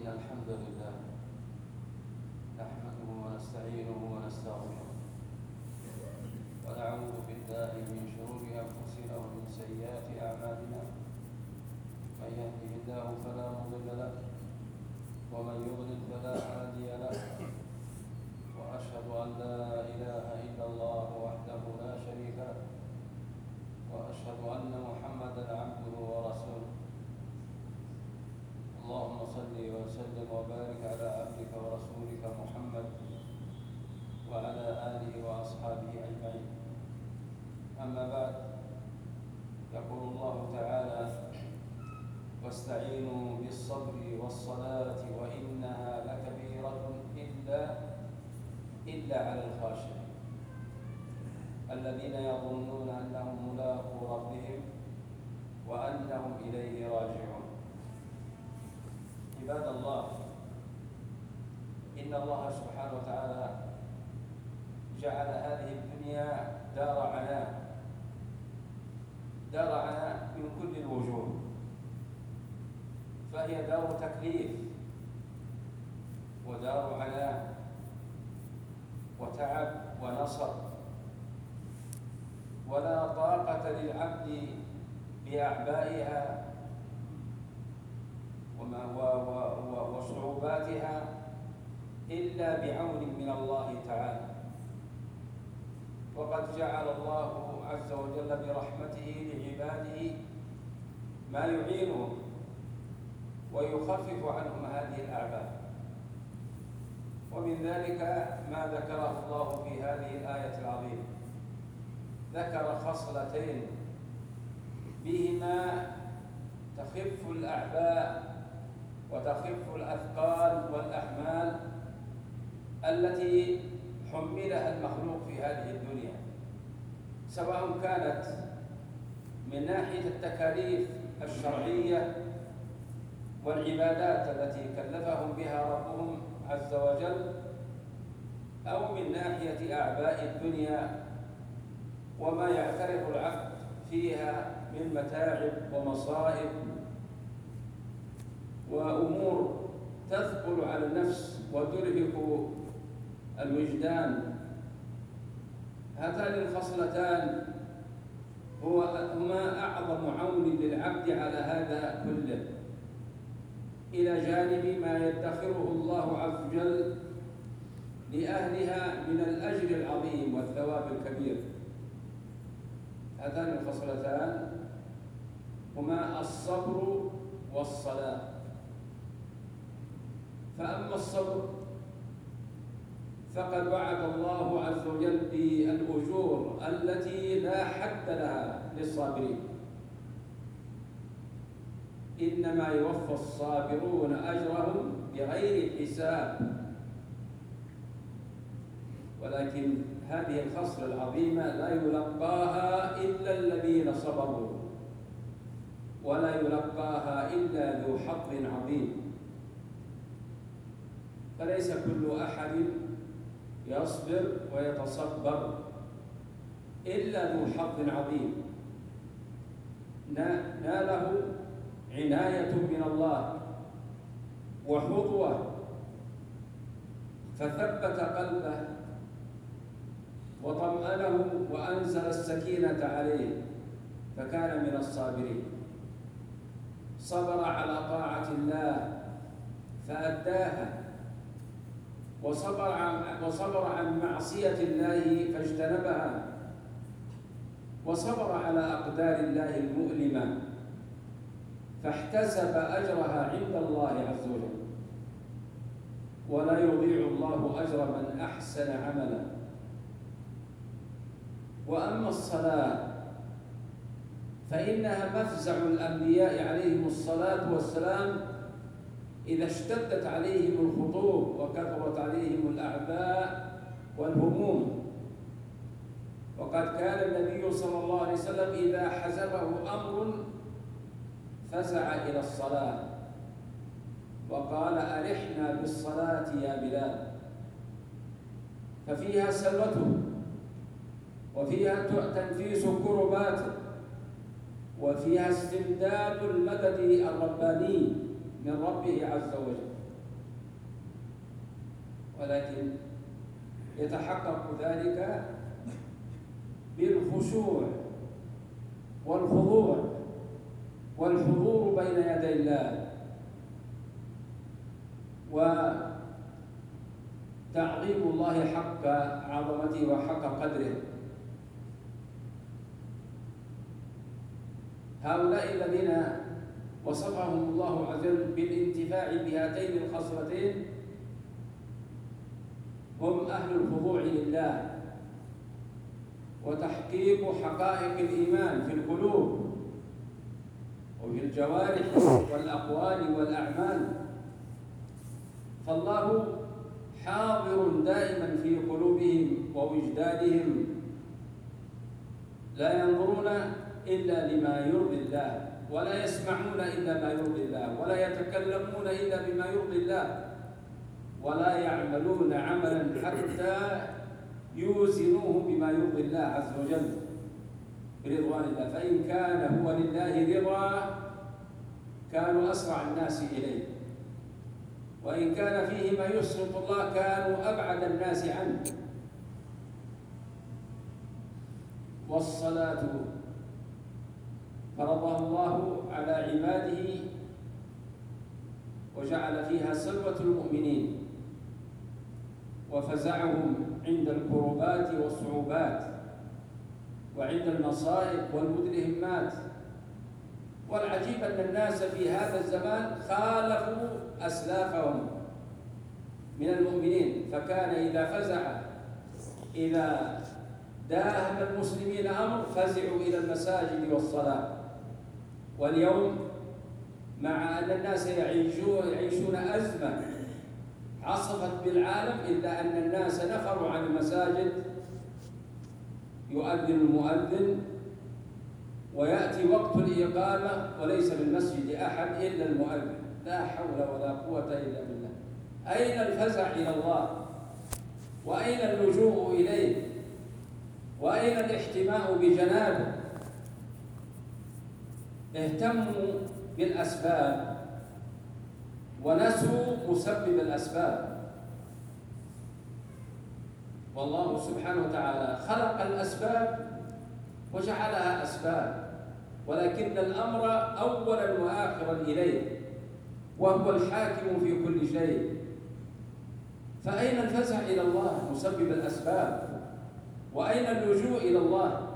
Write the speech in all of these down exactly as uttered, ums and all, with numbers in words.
الحمد لله نحمده ونستعينه ونستغفره ونعوذ بالله من شرور أنفسنا ومن سيئات أعمالنا. من يهده الله فلا مضل له ومن يضلل فلا هادي له، وأشهد أن لا إله إلا الله وحده لا شريك له، وأشهد أن محمدا عبده ورسوله. اللهم صل وسلم وبارك على عبدك ورسولك محمد وعلى آله وأصحابه أجمعين. أما بعد، يقول الله تعالى: واستعينوا بالصبر والصلاة وإنها لكبيرة إلا إلا على الخاشعين الذين يظنون أنهم ملاقو ربهم وأنهم إليه راجعون. عباد الله، إن الله سبحانه وتعالى جعل هذه الدنيا دار عناء، دار عناء من كل الوجوه، فهي دار تكليف ودار عناء وتعب ونصب، ولا طاقة للعبد بأعبائها وصعوباتها إلا بعون من الله تعالى. وقد جعل الله عز وجل برحمته لعباده ما يعينهم ويخفف عنهم هذه الأعباء، ومن ذلك ما ذكره الله في هذه الآية العظيمة. ذكر خصلتين بهما تخف الأعباء وتخف الأثقال والأحمال التي حملها المخلوق في هذه الدنيا، سواء كانت من ناحية التكاليف الشرعية والعبادات التي كلفهم بها ربهم عز وجل، أو من ناحية أعباء الدنيا وما يعترف العبد فيها من متاعب ومصائب وأمور تثقل على النفس وترهق الوجدان. هاتان الخصلتان هو هما أعظم عون للعبد على هذا كله، إلى جانب ما يدخره الله عز وجل لأهلها من الأجر العظيم والثواب الكبير. هاتان الخصلتان هما الصبر والصلاة. فأما الصبر فقد وعد الله عز وجل بالأجور التي لا حد لها للصابرين. إنما يوفى الصابرون أجرهم بغير حساب. ولكن هذه الخصلة العظيمة لا يلقاها إلا الذين صبروا، ولا يلقاها إلا ذو حظ عظيم. فليس كل أحد يصبر ويتصبر إلا ذو حظ عظيم ناله عناية من الله وحظوة فثبت قلبه وطمأنه وأنزل السكينة عليه فكان من الصابرين. صبر على طاعة الله فأداها، وصبر عن وصبر عن معصية الله فاجتنبها، وصبر على أقدار الله المؤلمة فاحتسب أجرها عند الله عز وجل. ولا يضيع الله أجر من أحسن عملا. وأما الصلاة فإنها مفزع الأنبياء عليهم الصلاة والسلام إذا اشتدت عليهم الخطوب وكثرت عليهم الأعباء والهموم. وقد كان النبي صلى الله عليه وسلم إذا حزبه أمر فزع إلى الصلاة وقال: أرحنا بالصلاة يا بلال. ففيها سلوته، وفيها تنفيس كرباته، وفيها استمداد المدد الرباني من ربه عز وجل. ولكن يتحقق ذلك بالخشوع والخضوع والحضور بين يدي الله وتعظيم الله حق عظمته وحق قدره. هؤلاء الذين وصفهم الله عز وجل بالانتفاع بهاتين الخصلتين هم أهل الخضوع لله وتحقيق حقائق الإيمان في القلوب وفي الجوارح والأقوال والأعمال. فالله حاضر دائما في قلوبهم ووجدانهم، لا ينظرون إلا لما يرضي الله، ولا يسمعون إلا ما يرضي الله، ولا يتكلمون إلا بما يرضي الله، ولا يعملون عملا حتى يوزنوه بما يرضي الله عز وجل برضوان الله. فإن كان هو لله رضا كانوا أسرع الناس إليه، وإن كان فيه ما يسخط الله كانوا أبعد الناس عنه. والصلاة فرضها الله على عباده وجعل فيها سلوة المؤمنين وفزعهم عند الكربات والصعوبات وعند المصائب والمدلهمات. والعجيب أن الناس في هذا الزمان خالفوا أسلافهم من المؤمنين، فكان إذا فزع إذا داهم المسلمين أمر فزعوا إلى المساجد والصلاة. واليوم مع أن الناس يعيشون, يعيشون أزمة عصفت بالعالم، إلا أن الناس نفروا عن المساجد. يؤذن المؤذن ويأتي وقت الإقامة وليس بالمسجد أحد إلا المؤذن. لا حول ولا قوة إلا بالله. أين الفزع إلى الله؟ وأين اللجوء إليه؟ وأين الاحتماء بجنابه؟ اهتموا بالأسباب ونسوا مسبب الأسباب. والله سبحانه وتعالى خلق الأسباب وجعلها أسباب، ولكن الأمر أولا وآخرا إليه، وهو الحاكم في كل شيء. فأين الفزع إلى الله مسبب الأسباب؟ وأين اللجوء إلى الله؟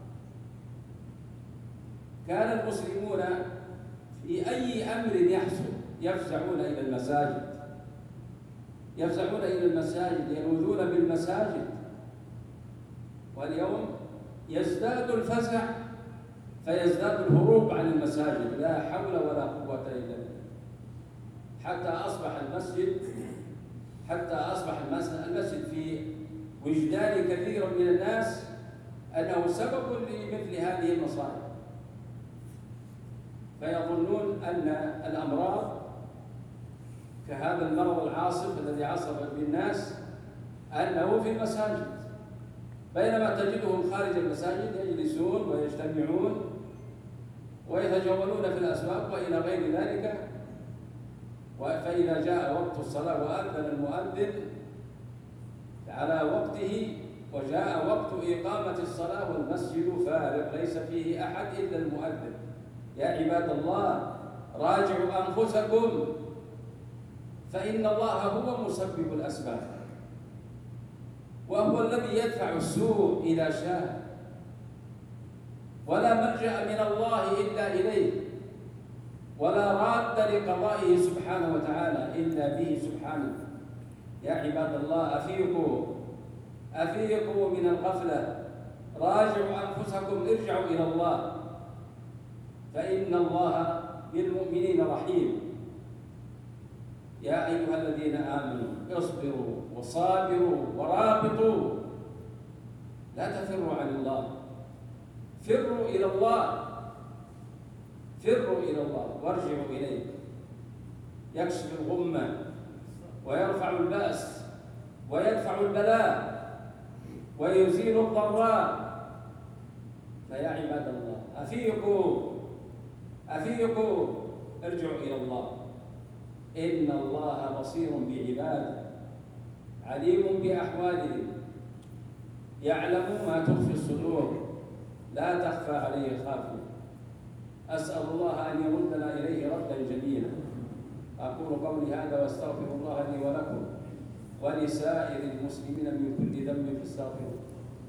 كان المسلمون في أي أمر يحصل يفزعون إلى المساجد، يفزعون إلى المساجد، يلوذون بالمساجد. واليوم يزداد الفزع فيزداد الهروب عن المساجد. لا حول ولا قوة إلا بالله. حتى أصبح المسجد حتى أصبح المسجد في وجدان كثير من الناس أنه سبب لمثل هذه المصائب، فيظنون أن الأمراض كهذا المرض العاصف الذي عصف بالناس أنه في المساجد، بينما تجدهم خارج المساجد يجلسون ويجتمعون ويتجولون في الأسواق وإلى غير ذلك. فإذا جاء وقت الصلاة وأذن المؤذن على وقته وجاء وقت إقامة الصلاة والمسجد فارغ ليس فيه أحد إلا المؤذن. يا عباد الله راجعوا أنفسكم، فإن الله هو مسبب الأسباب، وهو الذي يدفع السوء إذا شاء، ولا ملجأ من الله إلا إليه، ولا راد لقضائه سبحانه وتعالى إلا به سبحانه. يا عباد الله أفيقوا أفيقوا من الغفلة، راجعوا أنفسكم، ارجعوا إلى الله، فإن الله بالمؤمنين رحيم. يا أيها الذين آمنوا اصبروا وصابروا ورابطوا، لا تفروا عن الله، فروا إلى الله، فروا إلى الله وارجعوا إليه. يكشف الغمة ويرفع البأس ويدفع البلاء ويزيل الضراء. فيا عباد الله أفيقوا أفيقوا ارجعوا إلى الله، إن الله بصير بعباده. عليم بأحوالهم، يعلم ما تخفي الصدور، لا تخفى عليه خافية. أسأل الله أن يردنا إليه ردا جميلا. أقول قولي هذا وأستغفر الله لي ولكم ولسائر المسلمين من كل ذنب فاستغفروه.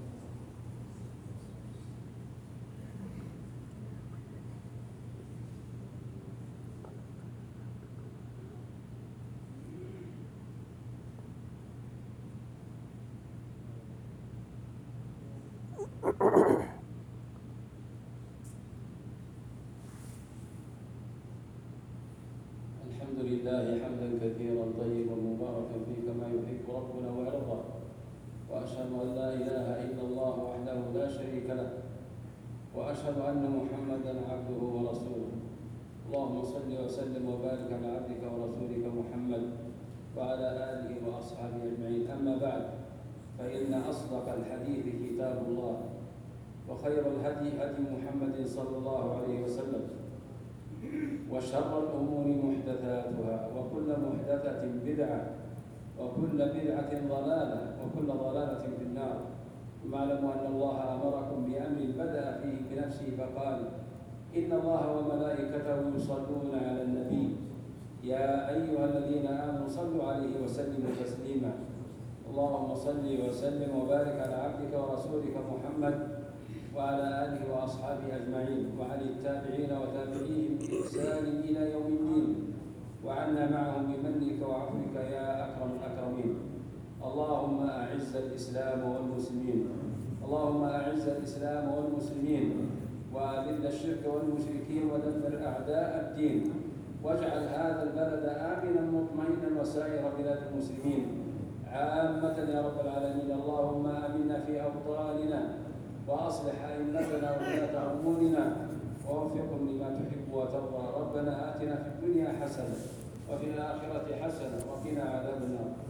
الحمد لله حمدا كثيرا طيبا مباركا فيه كما يحب ربنا ويرضى، وأشهد أن لا إله إلا الله وحده لا شريك له، وأشهد أن محمدا عبده ورسوله. اللهم صل وسلم وبارك على عبدك ورسولك محمد وعلى آله وأصحابه أجمعين. أما بعد، فإن أصدق الحديث كتاب الله، وخير الهدي هدي محمد صلى الله عليه وسلم، وشر الأمور محدثاتها، وكل محدثة بدعة، وكل بدعة ضلالة، وكل ضلالة في النار. واعلموا أن الله أمركم بأمر بدأ فيه بنفسه فقال: إن الله وملائكته يصلون على النبي يا أيها الذين آمنوا صلوا عليه وسلموا تسليما. اللهم صل وسلم وبارك على عبدك ورسولك محمد وعلى آله وأصحابه أجمعين، وعلى التابعين وتابعيهم بإحسان إلى يوم الدين، وعنا معهم بمنك وعفوك يا أكرم الأكرمين. اللهم أعز الإسلام والمسلمين، اللهم أعز الإسلام والمسلمين، وأذل الشرك والمشركين، ودمر أعداء الدين، واجعل هذا البلد آمنا مطمئنا وسائر بلاد المسلمين عامة يا رب العالمين. اللهم آمنا في أوطاننا، وأصلح أئمتنا وولاة أمورنا، ووفقهم لما تحب وترضى. ربنا آتنا في الدنيا حسنة وفي الآخرة حسنة وقنا عذاب النار.